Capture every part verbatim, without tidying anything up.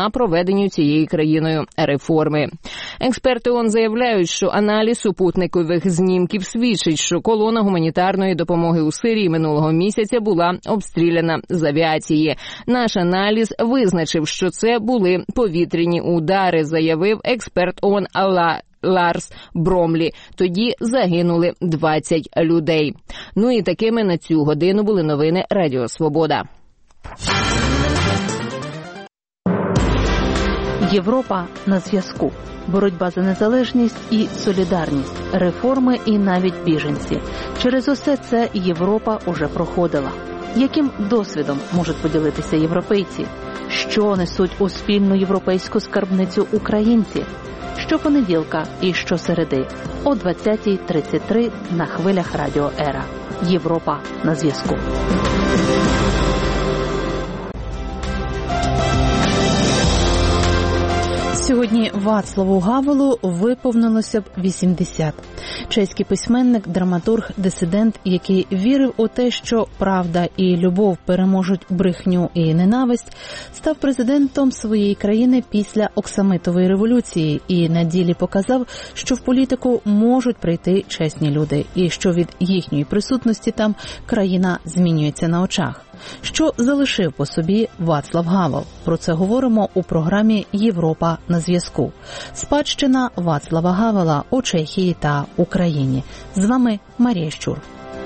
на проведенню цією країною реформи. Експерти ООН заявляють, що аналіз супутникових знімків свідчить, що колона гуманітарної допомоги у Сирії минулого місяця була обстріляна з авіації. Наш аналіз визначив, що це були повітряні удари, заявив експерт ООН Алла Ларс Бромлі. Тоді загинули двадцять людей. Ну і такими на цю годину були новини Радіо Свобода. Європа на зв'язку. Боротьба за незалежність і солідарність, реформи і навіть біженці. Через усе це Європа уже проходила. Яким досвідом можуть поділитися європейці? Що несуть у спільну європейську скарбницю українці? Щопонеділка і щосереди о двадцятій тридцять три на хвилях Радіо Ера. Європа на зв'язку. Сьогодні Вацлаву Гавелу виповнилося б вісімдесят. Чеський письменник, драматург, дисидент, який вірив у те, що правда і любов переможуть брехню і ненависть, став президентом своєї країни після Оксамитової революції і на ділі показав, що в політику можуть прийти чесні люди і що від їхньої присутності там країна змінюється на очах. Що залишив по собі Вацлав Гавел? Про це говоримо у програмі «Європа на зв'язку». Спадщина Вацлава Гавела у Чехії та Україні. З вами Марія Щур.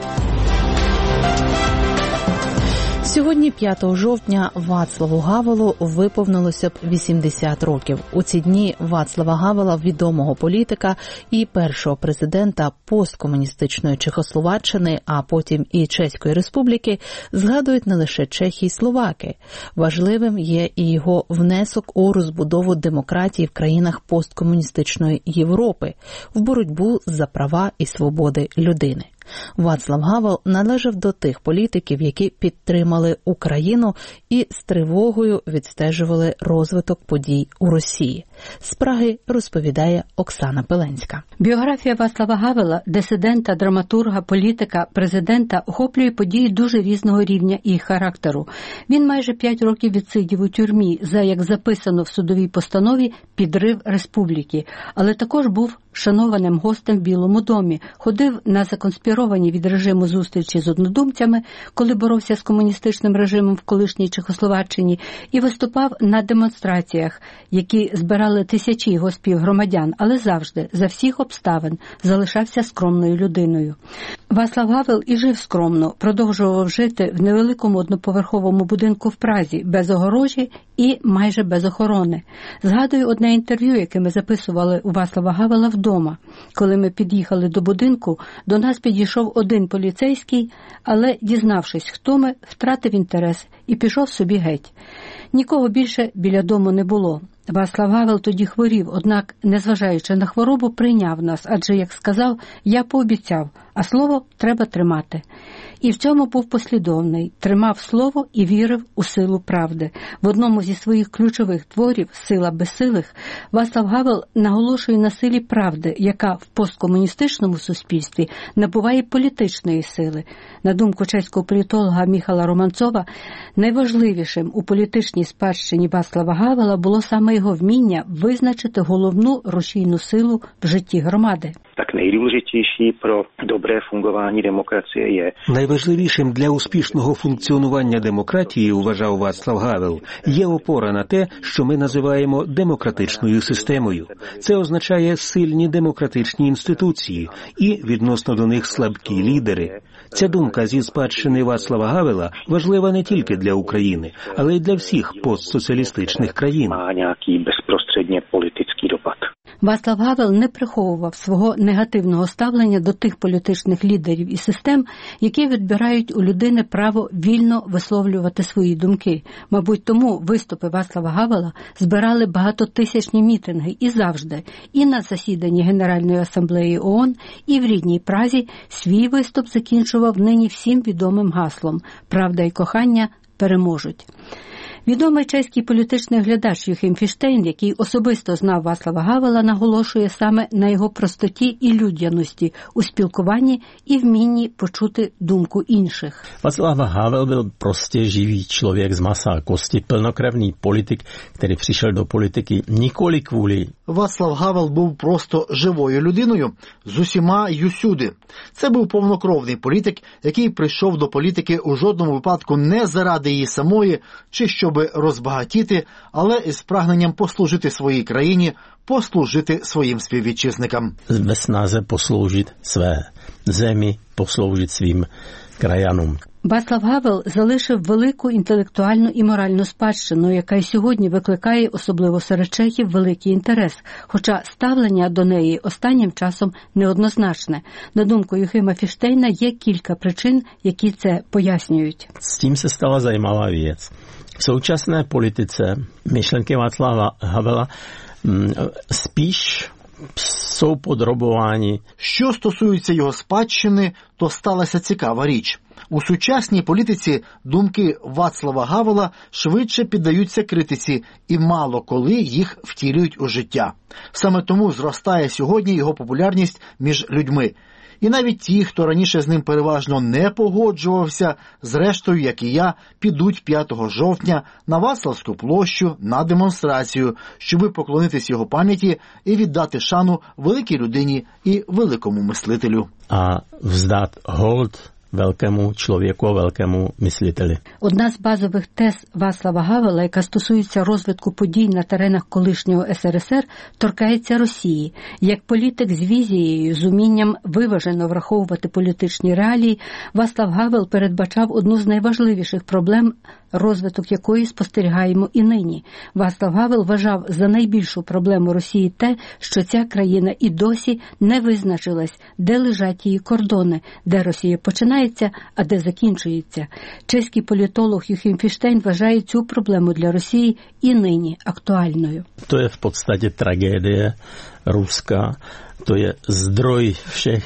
Сьогодні, п'ятого жовтня, Вацлаву Гавелу виповнилося б вісімдесят років. У ці дні Вацлава Гавела, відомого політика і першого президента посткомуністичної Чехословаччини, а потім і Чеської Республіки, згадують не лише чехи й словаки. Важливим є і його внесок у розбудову демократії в країнах посткомуністичної Європи, в боротьбу за права і свободи людини. Вацлав Гавел належав до тих політиків, які підтримали Україну і з тривогою відстежували розвиток подій у Росії. З Праги розповідає Оксана Пеленська. Біографія Вацлава Гавела, дисидента, драматурга, політика, президента, охоплює події дуже різного рівня і характеру. Він майже п'ять років відсидів у тюрмі за, як записано в судовій постанові, підрив республіки, але також був шанованим гостем в Білому домі, ходив на законспіровані від режиму зустрічі з однодумцями, коли боровся з комуністичним режимом в колишній Чехословаччині, і виступав на демонстраціях, які збирали тисячі його співгромадян, але завжди, за всіх обставин, залишався скромною людиною. Вацлав Гавел і жив скромно, продовжував жити в невеликому одноповерховому будинку в Празі, без огорожі і майже без охорони. Згадую одне інтерв'ю, яке ми записували у Вацлава Гавела вдома. Коли ми під'їхали до будинку, до нас підійшов один поліцейський, але, дізнавшись, хто ми, втратив інтерес і пішов собі геть. Нікого більше біля дому не було. Вацлав Гавел тоді хворів, однак, незважаючи на хворобу, прийняв нас, адже, як сказав, я пообіцяв, а слово треба тримати. І в цьому був послідовний, тримав слово і вірив у силу правди. В одному зі своїх ключових творів «Сила безсилих» Вацлав Гавел наголошує на силі правди, яка в посткомуністичному суспільстві набуває політичної сили. На думку чеського політолога Міхала Романцова, найважливішим у політичній спадщині Вацлава Гавела було саме його вміння визначити головну рушійну силу в житті громади. Так найдůležitější pro dobré fungování demokracie je. Найважливішим для успішного функціонування демократії, вважав Вацлав Гавел, є опора на те, що ми називаємо демократичною системою. Це означає сильні демократичні інституції і відносно до них слабкі лідери. Ця думка зі спадщини Вацлава Гавела важлива не тільки для України, але й для всіх постсоціалістичних країн. Má nějaký bezprostředně politický dopad. Вацлав Гавел не приховував свого негативного ставлення до тих політичних лідерів і систем, які відбирають у людини право вільно висловлювати свої думки. Мабуть, тому виступи Вацлава Гавела збирали багатотисячні мітинги і завжди, і на засіданні Генеральної асамблеї ООН, і в рідній Празі свій виступ закінчував нині всім відомим гаслом «Правда і кохання переможуть». Відомий чеський політичний глядач Юхим Фіштейн, який особисто знав Václava Havela, наголошує саме на його простоті і людяності у спілкуванні і вмінні почути думку інших. Václav Havel byl prostě živý člověk z masa a kosti, plnokrevný politik, který přišel do politiky nikoli kvůli. Václav Havel був просто живою людиною, з усіма й усюди. Це був повнокровний політик, який прийшов до політики у жодному випадку не заради її самої, чи щоби розбагатіти, але із прагненням послужити своїй країні, послужити своїм співвітчизникам. Ve snaze posloužit své zemi, posloužit svým краянам. Václav Havel залишив велику інтелектуальну і моральну спадщину, яка й сьогодні викликає, особливо серед чехів, великий інтерес, хоча ставлення до неї останнім часом неоднозначне. На думку Юхима Фіштейна, є кілька причин, які це пояснюють. З цим се стала zajímavá věc. V současné politice myšlenky Václava Havela spíš jsou podrobováni. Що стосується його спадщини, то сталася цікава річ. У сучасній політиці думки Václava Havela швидше піддаються критиці і мало коли їх втілюють у життя. Саме тому зростає сьогодні його популярність між людьми. І навіть ті, хто раніше з ним переважно не погоджувався, зрештою, як і я, підуть п'ятого жовтня на Вацлавську площу на демонстрацію, щоби поклонитись його пам'яті і віддати шану великій людині і великому мислителю. А вздат hold великому чоловіку, великому мислителю. Одна з базових тез Václava Havela, яка стосується розвитку подій на теренах колишнього ес ер ес ер, торкається Росії. Як політик з візією, з умінням виважено враховувати політичні реалії, Václav Havel передбачав одну з найважливіших проблем, розвиток якої спостерігаємо і нині. Václav Havel вважав за найбільшу проблему Росії те, що ця країна і досі не визначилась, де лежать її кордони, де Росія починає, а де закінчується. Чеський політолог Юхим Фіштейн вважає цю проблему для Росії і нині актуальною. То є в підставі трагедія руська, то є здрой всіх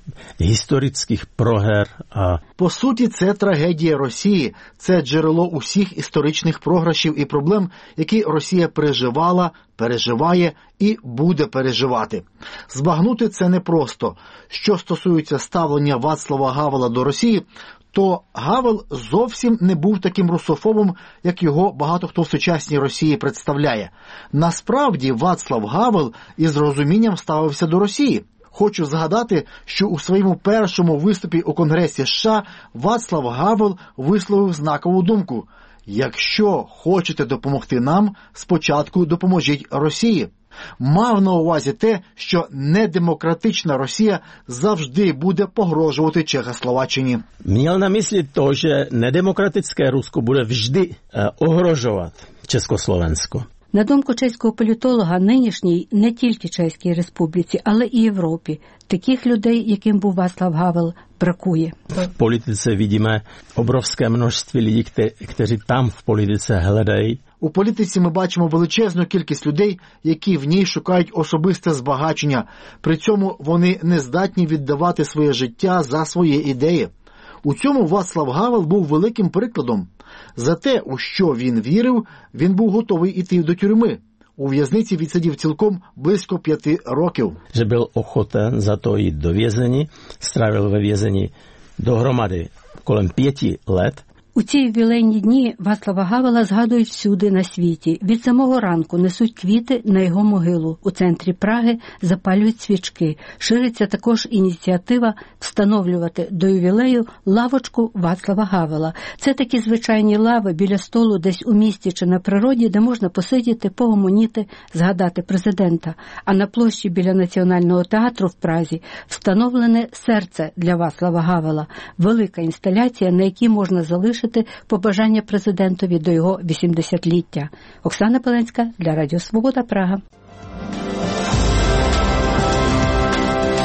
історичних прогер. А... По суті, це трагедія Росії, це джерело усіх історичних програшів і проблем, які Росія переживала, переживає і буде переживати. Збагнути це непросто. Що стосується ставлення Václava Havela до Росії, то Гавел зовсім не був таким русофобом, як його багато хто в сучасній Росії представляє. Насправді, Václav Havel із розумінням ставився до Росії. Хочу згадати, що у своєму першому виступі у Конгресі США Václav Havel висловив знакову думку: «Якщо хочете допомогти нам, спочатку допоможіть Росії». Мав на увазі те, що недемократична Росія завжди буде погрожувати Чехословаччині. Měl na mysli to, že nedemokratické Rusko bude vždy ohrožovat Československo. На думку чеського політолога, нинішній не тільки Чеській Республіці, але і Європі. Таких людей, яким був Václav Havel, бракує. В політиці бачимо обrovské množství lidí, kteří там в політиці hledají. У політиці ми бачимо величезну кількість людей, які в ній шукають особисте збагачення. При цьому вони не здатні віддавати своє життя за свої ідеї. У цьому Václav Havel був великим прикладом. За те, у що він вірив, він був готовий іти до тюрми. У в'язниці відсидів цілком близько п'яти років. Že byl ochoten za to jít do vězení, strávil ve vězení dohromady kolem pěti let. У ці ювілейні дні Václava Havela згадують всюди на світі. Від самого ранку несуть квіти на його могилу. У центрі Праги запалюють свічки. Шириться також ініціатива встановлювати до ювілею лавочку Václava Havela. Це такі звичайні лави біля столу десь у місті чи на природі, де можна посидіти, погомоніти, згадати президента. А на площі біля Національного театру в Празі встановлене серце для Václava Havela. Велика інсталяція, на якій можна залишити побажання президентові до його вісімдесятиліття. Оксана Пеленська для Радіо Свобода, Прага.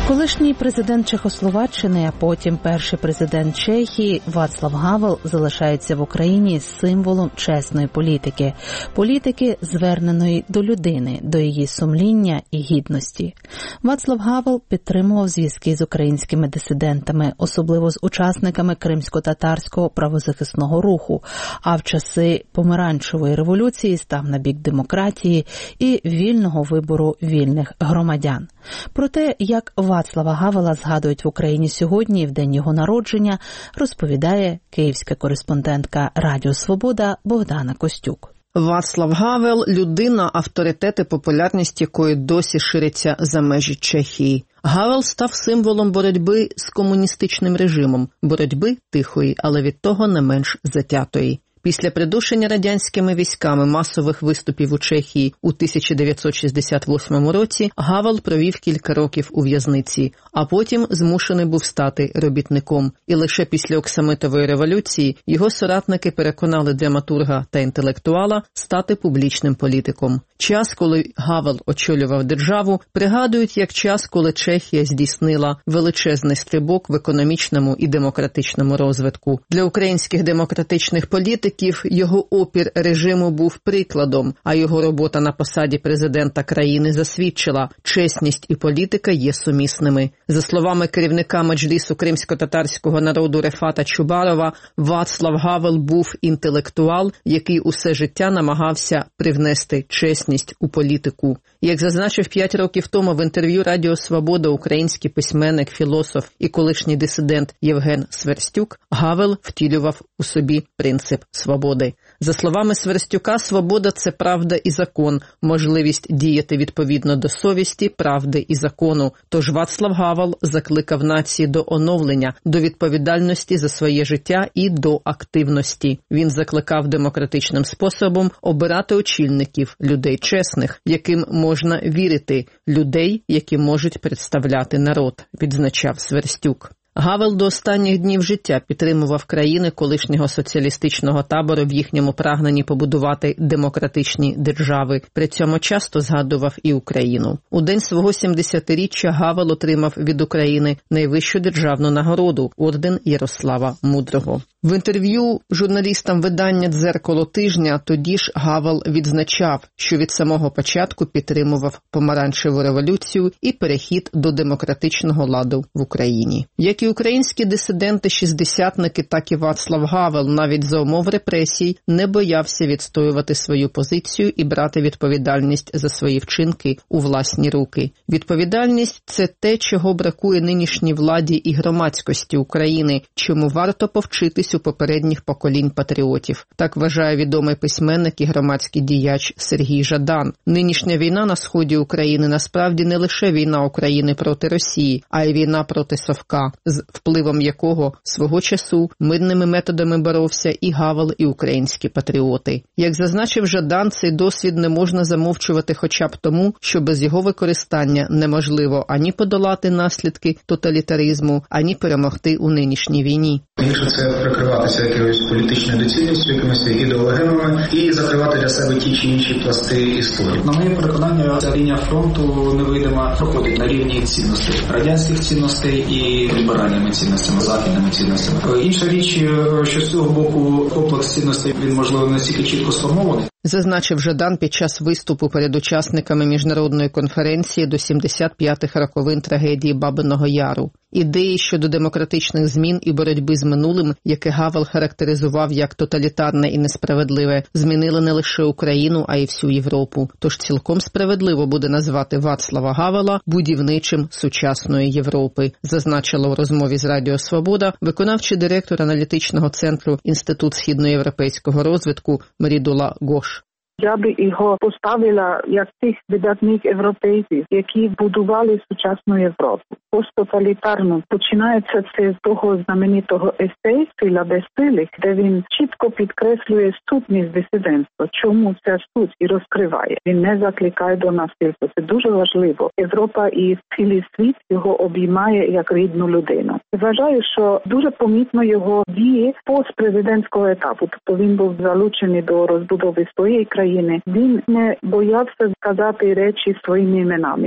Колишній президент Чехословаччини, а потім перший президент Чехії Вацлав Гавел залишається в Україні символом чесної політики. Політики, зверненої до людини, до її сумління і гідності. Вацлав Гавел підтримував зв'язки з українськими дисидентами, особливо з учасниками кримсько-татарського правозахисного руху, а в часи помаранчевої революції став на бік демократії і вільного вибору вільних громадян. Про те, як Вацлава Гавела згадують в Україні сьогодні, в день його народження, розповідає київська кореспондентка Радіо Свобода Богдана Костюк. Вацлав Гавел – людина, авторитет і популярність якої досі шириться за межі Чехії. Гавел став символом боротьби з комуністичним режимом, боротьби тихої, але від того не менш затятої. Після придушення радянськими військами масових виступів у Чехії у тисяча дев'ятсот шістдесят восьмому році Гавел провів кілька років у в'язниці, а потім змушений був стати робітником. І лише після Оксамитової революції його соратники переконали драматурга та інтелектуала стати публічним політиком. Час, коли Гавел очолював державу, пригадують як час, коли Чехія здійснила величезний стрибок в економічному і демократичному розвитку. Для українських демократичних політиків його опір режиму був прикладом, а його робота на посаді президента країни засвідчила – чесність і політика є сумісними. За словами керівника меджлісу кримсько-татарського народу Рефата Чубарова, Вацлав Гавел був інтелектуал, який усе життя намагався привнести чесність у політику. Як зазначив п'ять років тому в інтерв'ю Радіо Свобода український письменник, філософ і колишній дисидент Євген Сверстюк, Гавел втілював у собі принцип свободи. За словами Сверстюка, свобода – це правда і закон, можливість діяти відповідно до совісті, правди і закону. Тож Вацлав Гавел закликав нації до оновлення, до відповідальності за своє життя і до активності. Він закликав демократичним способом обирати очільників, людей чесних, яким можна вірити, людей, які можуть представляти народ, відзначав Сверстюк. Гавел до останніх днів життя підтримував країни колишнього соціалістичного табору в їхньому прагненні побудувати демократичні держави. При цьому часто згадував і Україну. У день свого сімдесятиріччя Гавел отримав від України найвищу державну нагороду – орден Ярослава Мудрого. В інтерв'ю журналістам видання «Дзеркало тижня» тоді ж Гавел відзначав, що від самого початку підтримував помаранчеву революцію і перехід до демократичного ладу в Україні. Як і українські дисиденти-шістдесятники, так і Вацлав Гавел навіть за умов репресій не боявся відстоювати свою позицію і брати відповідальність за свої вчинки у власні руки. Відповідальність – це те, чого бракує нинішній владі і громадськості України, чому варто повчитись у попередніх поколінь патріотів. Так вважає відомий письменник і громадський діяч Сергій Жадан. Нинішня війна на сході України насправді не лише війна України проти Росії, а й війна проти Совка, з впливом якого свого часу мирними методами боровся і Гавел, і українські патріоти. Як зазначив Жадан, цей досвід не можна замовчувати хоча б тому, що без його використання неможливо ані подолати наслідки тоталітаризму, ані перемогти у нинішній війні. Якщо це прикриватися якоюсь політичною доцільністю, якимись ідеологемами і закривати для себе ті чи інші пласти історії. На моє переконання, ця лінія фронту невидима проходить на рівні цінностей, радянських цінностей і ліберальними цінностями, західними цінностями. Інша річ, що з цього боку комплекс цінностей, він, можливо, не стільки чітко сформований. Зазначив Жадан під час виступу перед учасниками міжнародної конференції до сімдесят п'ятих роковин трагедії Бабиного Яру. Ідеї щодо демократичних змін і боротьби з минулим, яке Гавел характеризував як тоталітарне і несправедливе, змінили не лише Україну, а й всю Європу. Тож цілком справедливо буде назвати Вацлава Гавела будівничим сучасної Європи, зазначила у розмові з Радіо Свобода виконавчий директор аналітичного центру Інститут східноєвропейського розвитку Мрідула Гош. Я би його поставила як тих видатних європейців, які будували сучасну Європу. Посттоталітарно починається це з того знаменитого есею «Сила без сили», де він чітко підкреслює сутність дисидентства, чому ця суть і розкриває. Він не закликає до насильства. Це дуже важливо. Європа і цілий світ його обіймає як рідну людину. Вважаю, що дуже помітно його дії постпрезидентського етапу. Тобто він був залучений до розбудови своєї країни. Він не боявся сказати речі своїми іменами.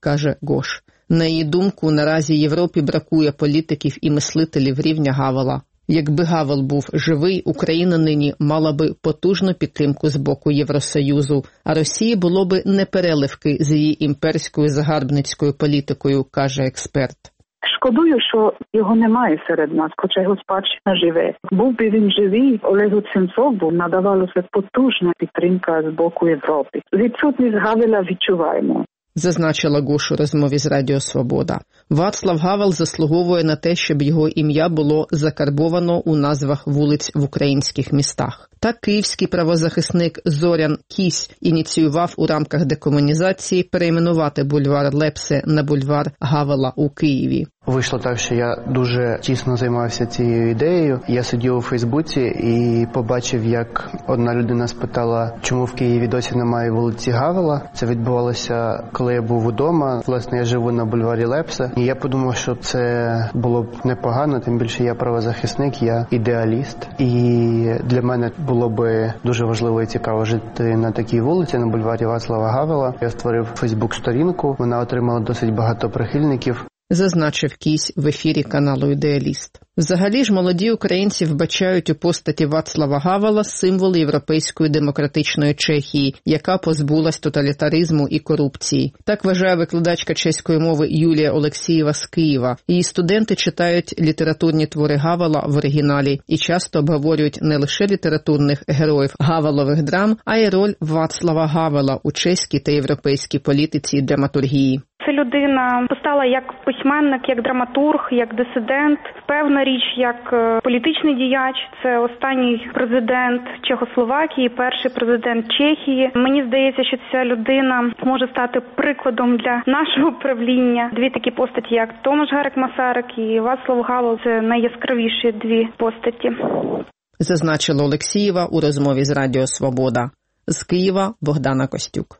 каже Гош. На її думку, наразі Європі бракує політиків і мислителів рівня Гавела. Якби Гавел був живий, Україна нині мала би потужну підтримку з боку Євросоюзу, а Росії було би непереливки з її імперською загарбницькою політикою, каже експерт. Шкодую, що його немає серед нас, хоча його спадщина живе. Був би він живий, Олегу Сенцову надавалося потужна підтримка з боку Європи. Відсутність Гавела відчуваємо. Зазначила Гош у розмові з Радіо Свобода. Вацлав Гавел заслуговує на те, щоб його ім'я було закарбовано у назвах вулиць в українських містах. Так київський правозахисник Зорян Кісь ініціював у рамках декомунізації перейменувати бульвар Лепсе на бульвар Гавела у Києві. Вийшло так, що я дуже тісно займався цією ідеєю. Я сидів у Фейсбуці і побачив, як одна людина спитала, чому в Києві досі немає вулиці Гавела. Це відбувалося, коли я був удома. Власне, я живу на бульварі Лепсе. І я подумав, що це було б непогано, тим більше я правозахисник, я ідеаліст. І для мене було б дуже важливо і цікаво жити на такій вулиці, на бульварі Вацлава Гавела. Я створив Фейсбук-сторінку, вона отримала досить багато прихильників. Зазначив Кісь в ефірі каналу «Ідеаліст». Взагалі ж молоді українці вбачають у постаті Вацлава Гавела символ європейської демократичної Чехії, яка позбулась тоталітаризму і корупції. Так вважає викладачка чеської мови Юлія Олексієва з Києва. Її студенти читають літературні твори Гавела в оригіналі і часто обговорюють не лише літературних героїв Гавелових драм, а й роль Вацлава Гавела у чеській та європейській політиці і драматургії. Це людина постала як письменник, як драматург, як дисидент. Певна річ, як політичний діяч. Це останній президент Чехословакії, перший президент Чехії. Мені здається, що ця людина може стати прикладом для нашого правління. Дві такі постаті, як Томаш Гарик-Масарик і Вацлав Гавел – це найяскравіші дві постаті. Зазначила Олексієва у розмові з Радіо Свобода. З Києва Богдана Костюк.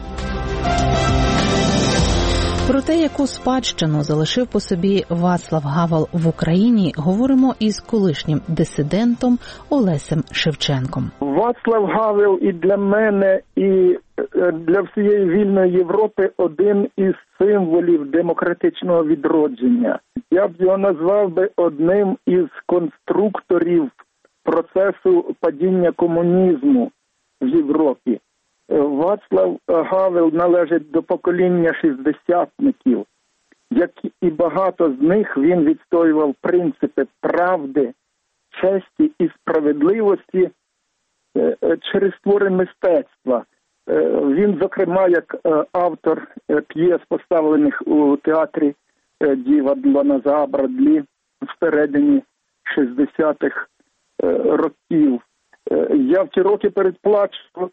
Про те, яку спадщину залишив по собі Вацлав Гавел в Україні, говоримо із колишнім дисидентом Олесем Шевченком. Вацлав Гавел і для мене, і для всієї вільної Європи один із символів демократичного відродження. Я б його назвав би одним із конструкторів процесу падіння комунізму в Європі. Вацлав Гавел належить до покоління шістдесятників, як і багато з них він відстоював принципи правди, честі і справедливості через твори мистецтва. Він, зокрема, як автор п'єс, поставлених у театрі Діва Длана Брадлі всередині шістдесятих років. Я в ті роки передплачував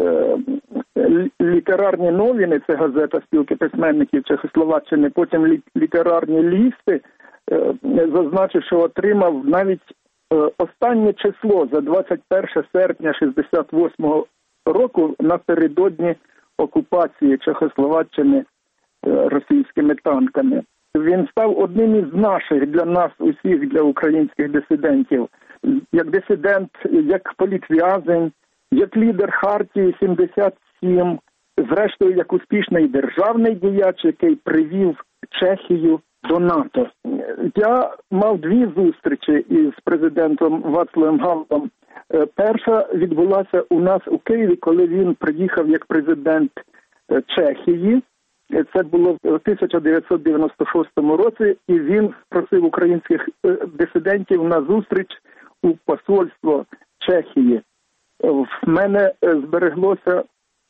літерарні новини, це газета спілки письменників Чехословаччини, потім літерарні лісти, зазначив, що отримав навіть останнє число за двадцять перше серпня шістдесят восьмого року напередодні окупації Чехословаччини російськими танками. Він став одним із наших, для нас усіх, для українських дисидентів, як дисидент, як політв'язень, як лідер Хартії сімдесят сім, зрештою, як успішний державний діяч, який привів Чехію до НАТО. Я мав дві зустрічі із президентом Вацлавом Гавелом. Перша відбулася у нас у Києві, коли він приїхав як президент Чехії. Це було в тисяча дев'ятсот дев'яносто шостому році, і він просив українських дисидентів на зустріч у посольство Чехії. В мене збереглося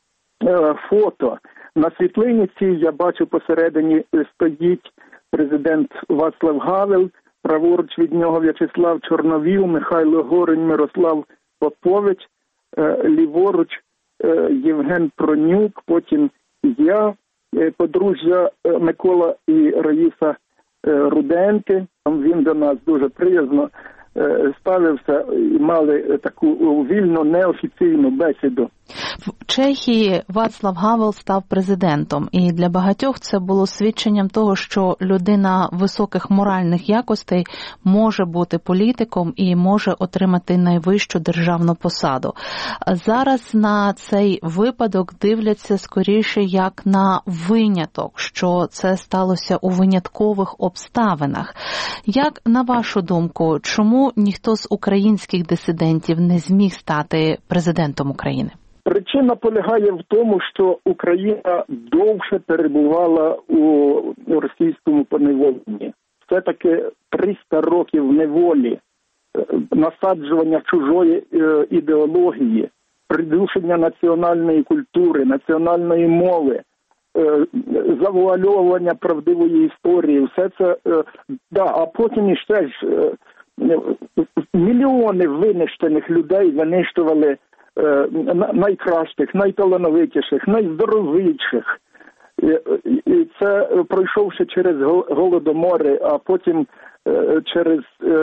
фото. На світлині цій я бачу, посередині стоїть президент Вацлав Гавел, праворуч від нього В'ячеслав Чорновіл, Михайло Горень, Мирослав Попович, ліворуч Євген Пронюк, потім я, подружжя Микола і Раїса Руденки. Він до нас дуже приязно ставився і мали таку вільну, неофіційну бесіду. В Чехії Вацлав Гавел став президентом, і для багатьох це було свідченням того, що людина високих моральних якостей може бути політиком і може отримати найвищу державну посаду. Зараз на цей випадок дивляться скоріше як на виняток, що це сталося у виняткових обставинах. Як, на вашу думку, чому ніхто з українських дисидентів не зміг стати президентом України? Причина полягає в тому, що Україна довше перебувала у російському поневоленні. Все-таки триста років неволі, насаджування чужої ідеології, придушення національної культури, національної мови, завуальовування правдивої історії. Все це, да, а потім іще ж мільйони винищених людей винищували найкращих, найталановитіших, найздоровіших. І це пройшовши через голодомори, а потім через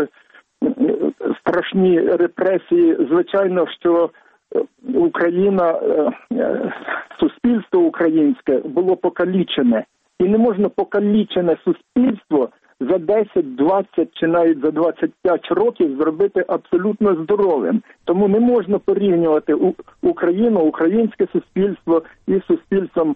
страшні репресії. Звичайно, що Україна, суспільство українське було покалічене. І не можна покалічене суспільство за десять, двадцять чи навіть за двадцять п'ять років зробити абсолютно здоровим. Тому не можна порівнювати Україну, українське суспільство із суспільством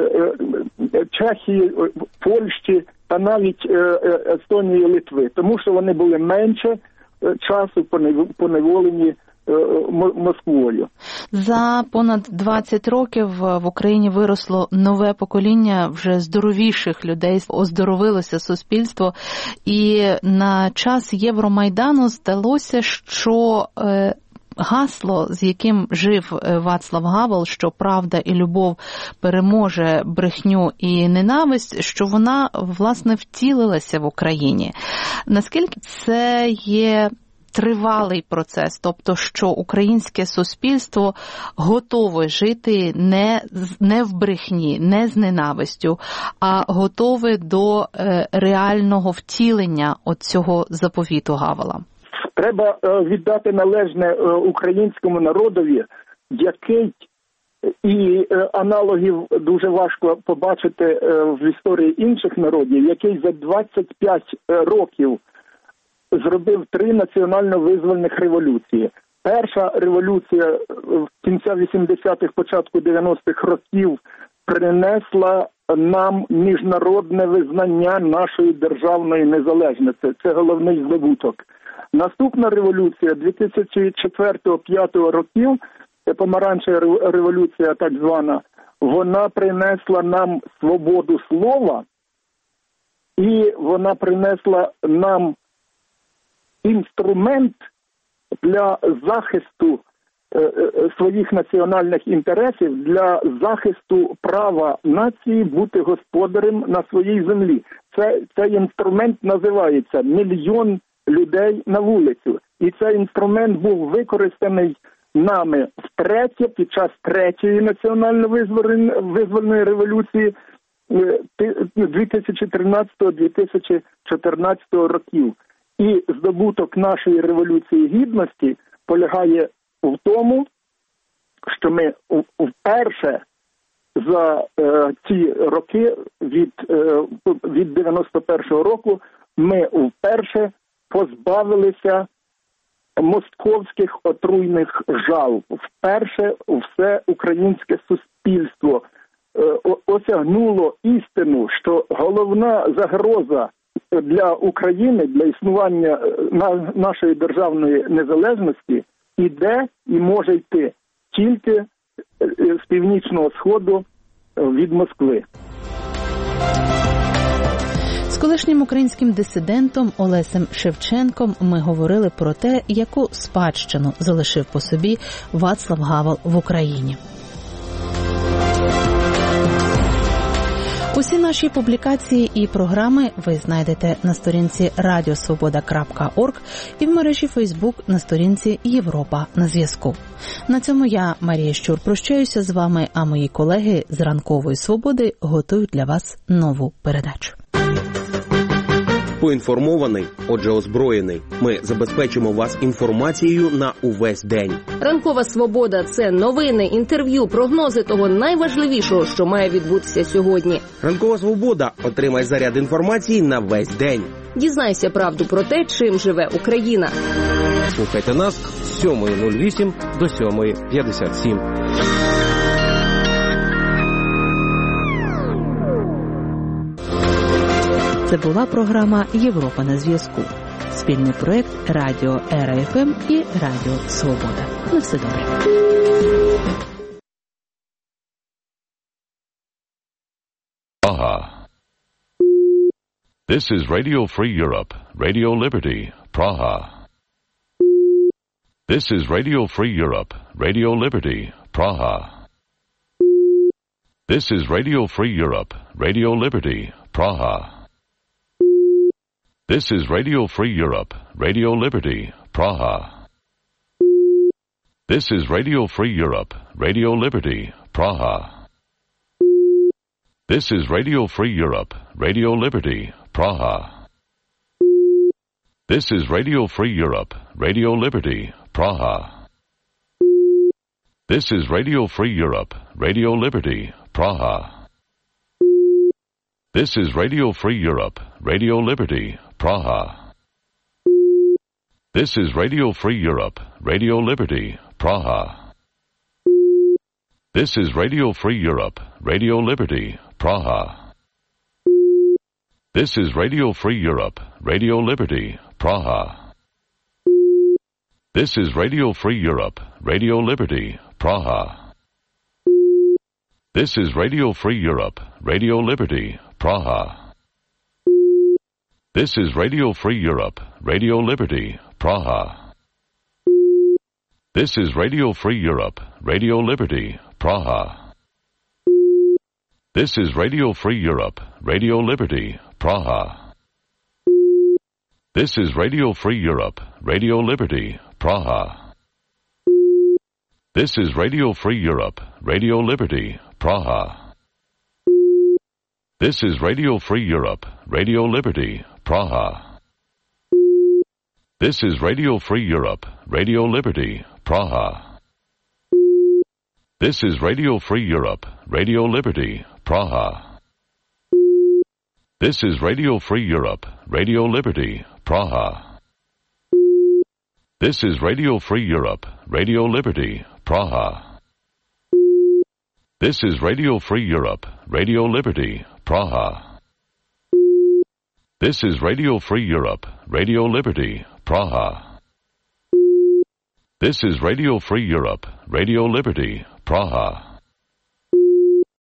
Чехії, Польщі та навіть Естонії, Литви. Тому що вони були менше часу поневолені Москвою. За понад двадцять років в Україні виросло нове покоління вже здоровіших людей, оздоровилося суспільство, і на час Євромайдану здалося, що гасло, з яким жив Вацлав Гавел, що правда і любов переможе брехню і ненависть, що вона, власне, втілилася в Україні. Наскільки це є тривалий процес, тобто, що українське суспільство готове жити не, не в брехні, не з ненавистю, а готове до е, реального втілення от цього заповіту Гавела? Треба е, віддати належне е, українському народові, який, і е, аналогів дуже важко побачити е, в історії інших народів, який за двадцять п'ять років зробив три національно-визвольних революції. Перша революція в кінця вісімдесятих, початку дев'яностих років принесла нам міжнародне визнання нашої державної незалежності. Це головний здобуток. Наступна революція дві тисячі четвертого - п'ятого років, помаранчева революція так звана, вона принесла нам свободу слова і вона принесла нам інструмент для захисту е, своїх національних інтересів, для захисту права нації бути господарем на своїй землі. Це, цей інструмент називається «Мільйон людей на вулицю». І цей інструмент був використаний нами втретє під час третьої національно-визвольної революції дві тисячі тринадцятого - дві тисячі чотирнадцятого років. І здобуток нашої Революції Гідності полягає в тому, що ми вперше за е, ці роки від, е, від дев'яносто першого року ми вперше позбавилися московських отруйних жал. Вперше все українське суспільство е, осягнуло істину, що головна загроза для України, для існування нашої державної незалежності іде і може йти тільки з північного сходу від Москви. З колишнім українським дисидентом Олесем Шевченком ми говорили про те, яку спадщину залишив по собі Вацлав Гавел в Україні. Усі наші публікації і програми ви знайдете на сторінці радіосвобода крапка орг і в мережі Фейсбук на сторінці Європа на зв'язку. На цьому я, Марія Щур, прощаюся з вами, а мої колеги з Ранкової Свободи готують для вас нову передачу. Поінформований, отже озброєний. Ми забезпечимо вас інформацією на увесь день. Ранкова свобода – це новини, інтерв'ю, прогнози того найважливішого, що має відбутися сьогодні. Ранкова свобода. Отримай заряд інформації на весь день. Дізнайся правду про те, чим живе Україна. Слухайте нас з сьомої нуль вісім до сьомої п'ятдесят сім. Це була програма «Європа на зв'язку». Спільний проект Радіо Ера Еф Ем і Радіо Свобода. На все добре. Praha. This is Radio Free Europe, Radio Liberty, Praha. This is Radio Free Europe, Radio Liberty, Praha. This is Radio Free Europe, Radio Liberty, Praha. This is Radio Free Europe, Radio Liberty, Praha. This is Radio Free Europe, Radio Liberty, Praha. This is Radio Free Europe, Radio Liberty, Praha. This is Radio Free Europe, Radio Liberty, Praha. This is Radio Free Europe, Radio Liberty, Praha. This is Radio Free Europe, Radio Liberty, Praha. This is Radio Free Europe, Radio Liberty, Praha. This is Radio Free Europe, Radio Liberty, Praha. This is Radio Free Europe, Radio Liberty, Praha. This is Radio Free Europe, Radio Liberty, Praha. This is Radio Free Europe, Radio Liberty, Praha. This is Radio Free Europe, Radio Liberty, Praha. This is Radio Free Europe, Radio Liberty, Praha. This is Radio Free Europe, Radio Liberty, Praha. This is Radio Free Europe, Radio Liberty, Praha. This is Radio Free Europe, Radio Liberty, Praha. This is Radio Free Europe, Radio Liberty, Praha. This is Radio Free Europe, Radio Liberty, Praha. This is Radio Free Europe, Radio Liberty, Praha. This is Radio Free Europe, Radio Liberty, Praha. This is Radio Free Europe, Radio Liberty, Praha. This is Radio Free Europe, Radio Liberty, Praha. This is Radio Free Europe, Radio Liberty, Praha. This is Radio Free Europe, Radio Liberty, Praha.